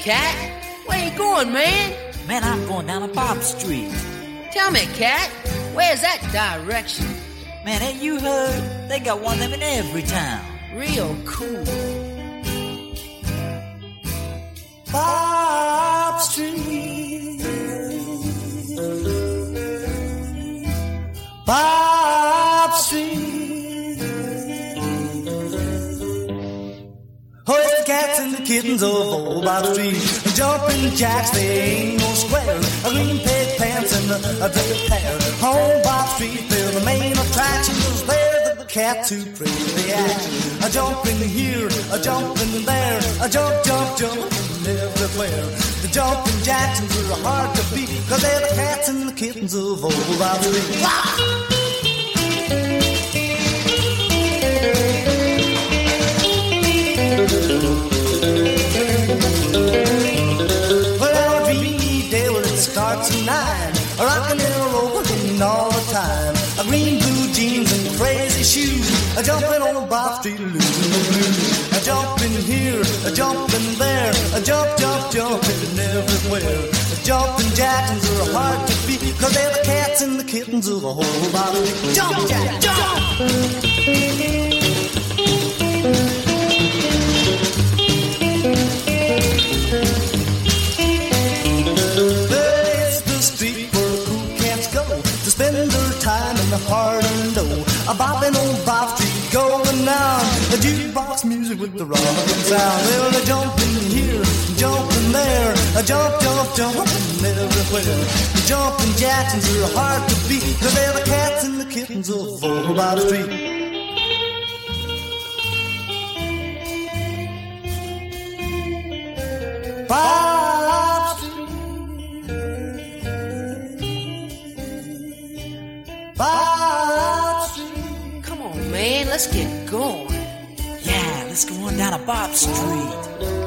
Cat. Where you going, man? Man, I'm going down to Bob Street. Tell me, Cat, where's that direction? Man, ain't you heard? They got one of them in every town. Real cool. Bob Street, Bob Street. Oh, it's the cats and the kittens of old Bob Street. Jumping jacks, they ain't no square. Green pig pants and a dirty pair. On Bob Street, they're the main attractions. They're the cats who pretty act. A jumping here, a jumping there, a jump, jump, jump everywhere. The jumping Jacksons are hard to beat, 'cause they're the cats and the kittens of old Bob Street. Well, our dreamy day, well, it starts at 9. Rockin' and rollin' all the time. A green blue jeans and crazy shoes. A jumping on Bob Street, losing the blues. A jumping here, a jumping there, a jump, jump, jumping everywhere. The jumping Jacksons are hard to beat, 'cause they're the cats and the kittens of the whole Bob Street. Jump, Jack, jump! It's the street where the cool cats go to spend their time in the hard and low. A bopping on Bob Street going down. The jukebox music with the rockin' sound. Well, they're jumping here, jumping there. A jump, jump, jumping everywhere. The jumping Jacksons are hard to beat, 'cause they're the cats and the kittens of old Bob Street. Bob Street, Bob Street. Come on, man, let's get going. Yeah, let's go on down to Bob Street.